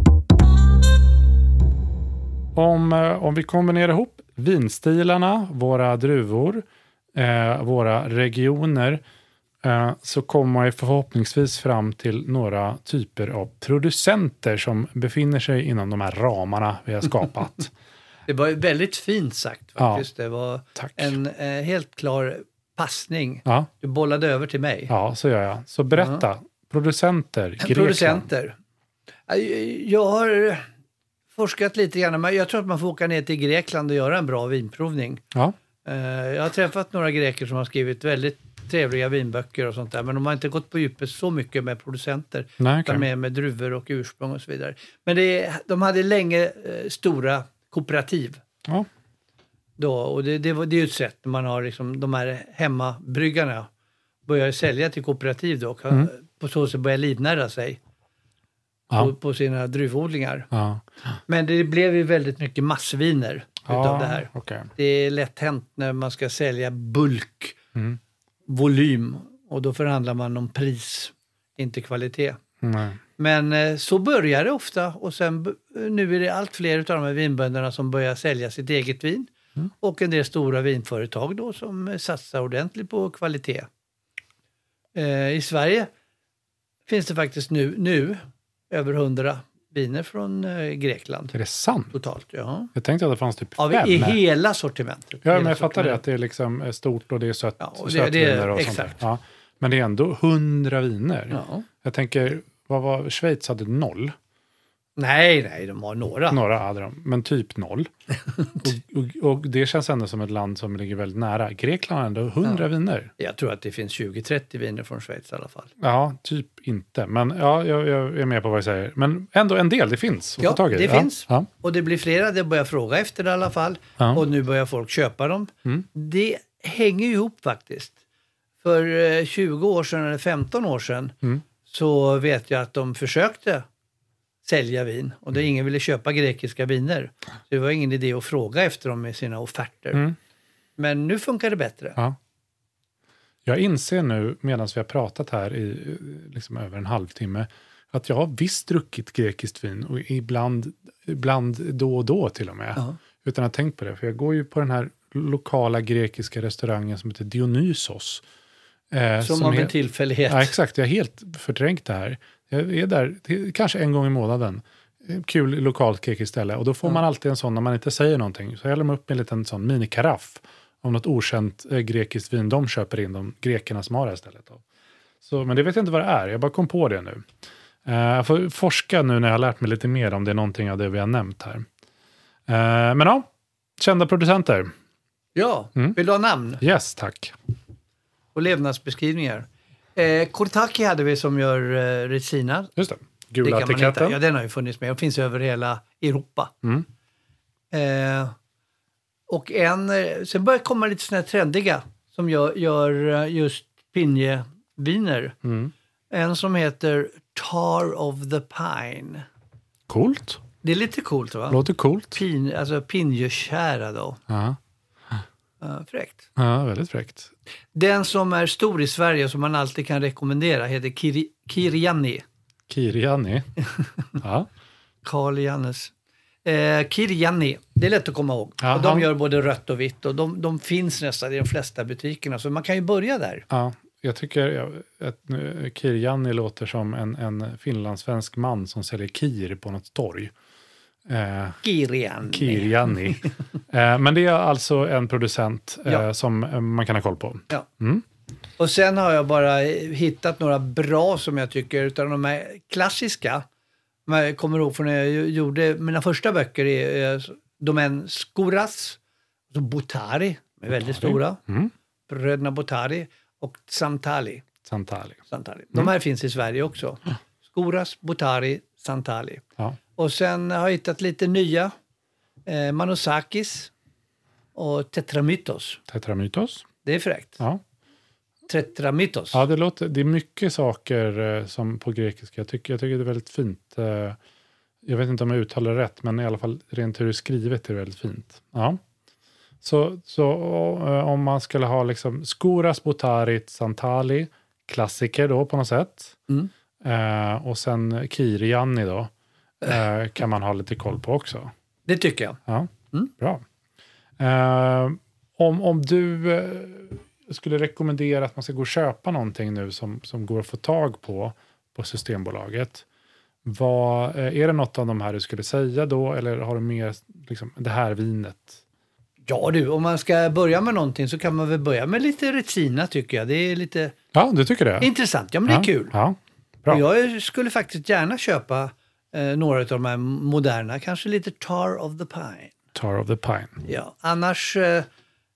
Om, eh, om vi kombinerar ihop vinstilarna, våra druvor, eh, våra regioner, eh, så kommer man ju förhoppningsvis fram till några typer av producenter som befinner sig inom de här ramarna vi har skapat. Det var ju väldigt fint sagt faktiskt. Det var Tack. en eh, helt klar passning. Ja, Du bollade över till mig. ja, så gör jag. Så berätta. Producenter, Grekland. Producenter. Jag har forskat lite grann, men jag tror att man får åka ner till Grekland och göra en bra vinprovning. Ja, Eh, Jag har träffat några greker som har skrivit väldigt trevliga vinböcker och sånt där, men de har inte gått på djupet så mycket med producenter. nej, Utan okej. med, med druvor och ursprung och så vidare. Men det, är- de hade länge eh, stora kooperativ. Ja, Då, och det, det, var, det är ju ett sätt när man har liksom, de här hemmabryggarna börjar sälja till kooperativ då. Kan, Mm. På så sätt börjar livnära sig ja, på, på sina druvodlingar. ja. Men det blev ju väldigt mycket massviner utav Ja, det här. okej. Det är lätt hänt när man ska sälja bulk, Mm. volym, och då förhandlar man om pris, inte kvalitet. Nej. Men eh, så börjar det ofta, och sen b- nu är det allt fler av de här vinbönderna som börjar sälja sitt eget vin. Mm. Och en del stora vinföretag då som eh, satsar ordentligt på kvalitet. Eh, I Sverige finns det faktiskt nu, nu över hundra viner från eh, Grekland Är det sant? totalt. Ja. Jag tänkte att det fanns typ Av, fem. I hela sortimentet. Ja, Hela men jag fattar det, sortimentet. att det är liksom är stort och det är sött, Ja, och det- sötviner det är- och sånt exakt. där. Ja. Men det är ändå hundra viner. Ja. Jag tänker, vad var Schweiz hade noll. Nej, nej, de har några. Några hade de, men typ noll. och, och, och det känns ändå som ett land som ligger väldigt nära. Grekland har ändå hundra viner. Jag tror att det finns tjugo trettio viner från Schweiz i alla fall. Ja, typ inte. Men ja, jag, jag är med på vad jag säger. Men ändå en del, det finns att Ja, få tag i. det ja. finns. Ja. Och det blir flera, det börjar fråga efter det i alla fall. Ja. Och nu börjar folk köpa dem. Mm. Det hänger ju ihop faktiskt. För eh, tjugo år sedan eller femton år sedan Mm. så vet jag att de försökte sälja vin. Och det ingen ville köpa grekiska viner. Så det var ingen idé att fråga efter dem med sina offerter. Mm. Men nu funkar det bättre. Ja. Jag inser nu, medan vi har pratat här i eh, liksom över en halvtimme, att jag har visst druckit grekiskt vin och ibland, ibland då och då till och med. Uh-huh. Utan att ha tänkt på det. För jag går ju på den här lokala grekiska restaurangen som heter Dionysos. Eh, som, som av en tillfällighet. Ja, exakt. Jag har helt förträngt det här. Jag är där kanske en gång i månaden. Kul lokalt grekiskt ställe. Och då får uh-huh. man alltid en sån när man inte säger någonting. Så jag häller upp en liten sån minikaraff om något okänt eh, grekiskt vin de köper in, de grekerna som har det här stället. Så, men det vet jag inte vad det är. Jag bara kom på det nu. Uh, jag får forska nu när jag har lärt mig lite mer om det är någonting av det vi har nämnt här. Uh, men ja, kända producenter. Ja, mm. Vill du ha namn? Yes, tack. Och levnadsbeskrivningar. Eh, Kortaki hade vi som gör eh, Resina. Just det, gula etiketten. Ja, den har ju funnits med och finns över hela Europa. Mm. Eh, och en, sen börjar komma lite såna här trendiga som gör, gör just pinjeviner. Mm. En som heter Tar of the Pine. Coolt. Det är lite coolt, va? Låter coolt. Pin, alltså pinjekära då. Ja. Uh, fräckt. Ja, väldigt fräckt. Den som är stor i Sverige som man alltid kan rekommendera heter Kiri, Kirjani. Kirjani. Ja. Karl Jannes. Eh, Kirjani. Det är lätt att komma ihåg. Ja, och de han... gör både rött och vitt. Och de, de finns nästan i de flesta butikerna. Så man kan ju börja där. Ja, jag tycker ja, att Kirjani låter som en, en finlandssvensk man som säljer kir på något torg. Eh, Kirjani. Kirjani. eh, men det är alltså en producent eh, ja. som eh, man kan ha koll på. Ja. Mm. Och sen har jag bara hittat några bra som jag tycker, utan de här klassiska. Jag kommer ihåg från när jag gjorde mina första böcker är Domän Skouras, alltså Botari, är väldigt stora. Mm. Bröderna Botari och Santali. Santali. Santali. De här mm. finns i Sverige också. Skouras, Botari, Santali. Ja. Och sen har jag hittat lite nya. Eh, Manosakis och Tetramytos. Tetramytos. Det är fräckt. Ja. Tetramytos. Ja, det låter, det är mycket saker eh, som på grekiska. Jag tycker, jag tycker det är väldigt fint. Eh, jag vet inte om jag uttalar det rätt, men i alla fall rent hur det är skrivet är det väldigt fint. Ja. Så, så eh, om man skulle ha liksom Skouras, Botarit, Santali, klassiker då på något sätt. Mm. Eh, och sen Kirjani då. Eh, kan man ha lite koll på också. Det tycker jag. Ja, mm. bra. Eh, om, om du eh, skulle rekommendera att man ska gå och köpa någonting nu som, som går att få tag på på Systembolaget. Vad, eh, är det något av de här du skulle säga då? Eller har du mer liksom, det här vinet? Ja du, om man ska börja med någonting så kan man väl börja med lite Resina tycker jag. Det är lite... Ja, du tycker det? Intressant, ja men det är ja, kul. Ja, bra. Och jag skulle faktiskt gärna köpa Eh, några av de här moderna, kanske lite Tar of the Pine. Tar of the Pine. Ja, annars eh,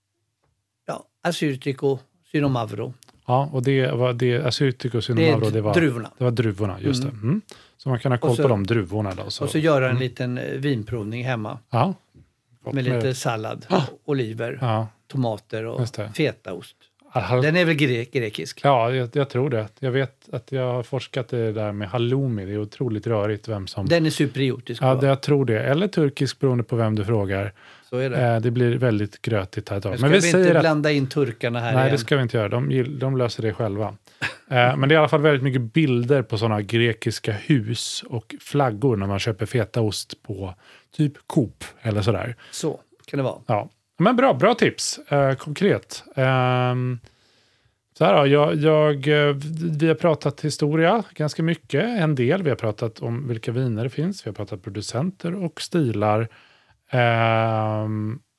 ja, Assyrtiko, Synomavro. Ja, och det var det Assyrtiko, Synomavro, det, det var druvorna. Det var druvorna, just mm. det. Mm. Så man kan ha koll så, på de druvorna då. Så. Och så göra en mm. liten vinprovning hemma. Ja. Med, med lite sallad, ah. oliver, ja. tomater och fetaost. Hall- Den är väl gre- grekisk? Ja, jag, jag tror det. Jag vet att jag har forskat det där med halloumi. Det är otroligt rörigt vem som... Den är superiotisk. Ja, det, jag tror det. Eller turkisk beroende på vem du frågar. Så är det. Eh, det blir väldigt grötigt här ett tag. Men vi, vi säger inte blanda att... in turkarna här Nej, igen. det ska vi inte göra. De, de löser det själva. eh, men det är i alla fall väldigt mycket bilder på sådana grekiska hus och flaggor när man köper fetaost på typ Coop eller sådär. Så kan det vara. Ja. Men bra, bra tips. Eh, konkret. Eh, så här då, jag, jag, vi har pratat historia ganska mycket, en del. Vi har pratat om vilka viner det finns. Vi har pratat producenter och stilar. Eh,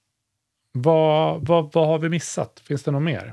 vad, vad, vad har vi missat? Finns det något mer?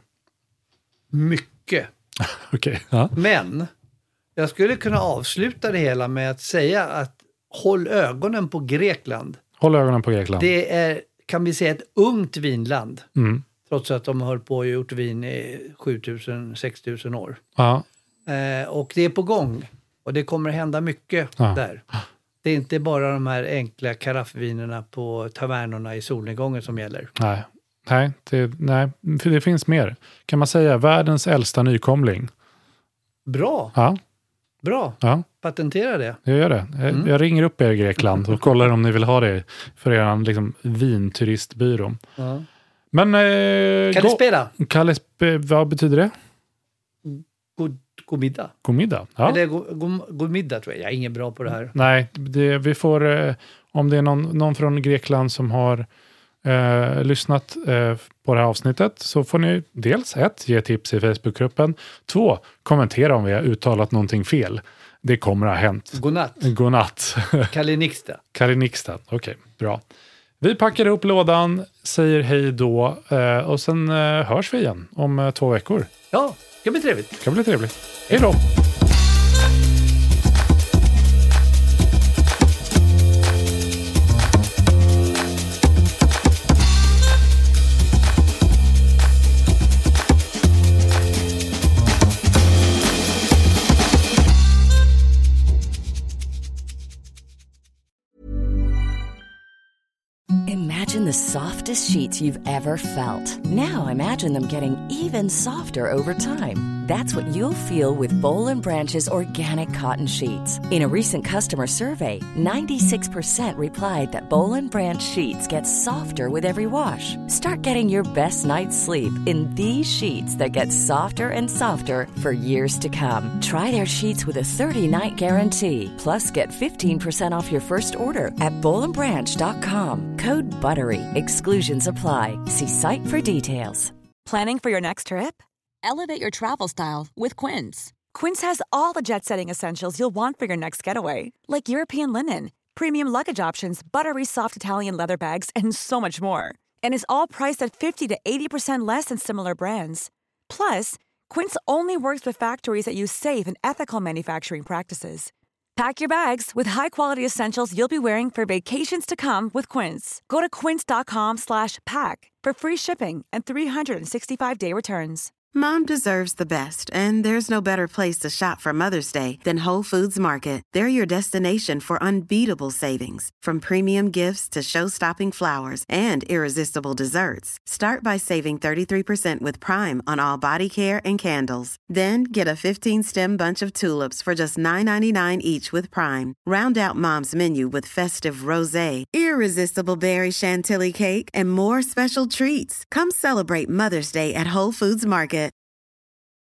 Mycket. Okej. Ja. Men jag skulle kunna avsluta det hela med att säga att håll ögonen på Grekland. Håll ögonen på Grekland. Det är, kan vi säga, ett ungt vinland. Mm. Trots att de har på och gjort vin i sju tusen sex tusen år. Ja. Eh, och det är på gång. Och det kommer hända mycket ja. där. Det är inte bara de här enkla karaffvinerna på tavernorna i solnedgången som gäller. Nej, nej, det, nej, för det finns mer. Kan man säga världens äldsta nykomling? Bra. Ja. Bra. Ja. Patentera det. Jag gör det. Jag, mm. jag ringer upp er i Grekland och kollar om ni vill ha det för er liksom, vinturistbyrå. Ja. Men... Eh, Kalispera. Kalispe, vad betyder det? God, god middag. God middag. Ja. Eller god, god, god middag tror jag. Jag är ingen bra på det här. Nej, det, vi får, eh, om det är någon, någon från Grekland som har eh, lyssnat eh, på det här avsnittet, så får ni dels ett, ge tips i Facebookgruppen. Två, kommentera om vi har uttalat någonting fel. Det kommer att ha hänt. Godnatt. Godnatt. Kaliniksta. Kaliniksta, okej, okay, bra. Vi packar upp lådan, säger hej då eh, och sen eh, hörs vi igen om eh, två veckor. Ja, det kan bli trevligt. Det kan bli trevligt. Hej då! Imagine the softest sheets you've ever felt. Now imagine them getting even softer over time. That's what you'll feel with Boll and Branch's organic cotton sheets. In a recent customer survey, ninety-six percent replied that Boll and Branch sheets get softer with every wash. Start getting your best night's sleep in these sheets that get softer and softer for years to come. Try their sheets with a thirty-night guarantee. Plus, get fifteen percent off your first order at boll and branch dot com. Code BUTTERY. Exclusions apply. See site for details. Planning for your next trip? Elevate your travel style with Quince. Quince has all the jet-setting essentials you'll want for your next getaway, like European linen, premium luggage options, buttery soft Italian leather bags, and so much more. And is all priced at fifty to eighty percent less than similar brands. Plus, Quince only works with factories that use safe and ethical manufacturing practices. Pack your bags with high-quality essentials you'll be wearing for vacations to come with Quince. Go to quince.com slash pack for free shipping and three sixty-five day returns. Mom deserves the best, and there's no better place to shop for Mother's Day than Whole Foods Market. They're your destination for unbeatable savings, from premium gifts to show-stopping flowers and irresistible desserts. Start by saving thirty-three percent with Prime on all body care and candles. Then get a fifteen-stem bunch of tulips for just nine ninety-nine each with Prime. Round out Mom's menu with festive rosé, irresistible berry chantilly cake, and more special treats. Come celebrate Mother's Day at Whole Foods Market.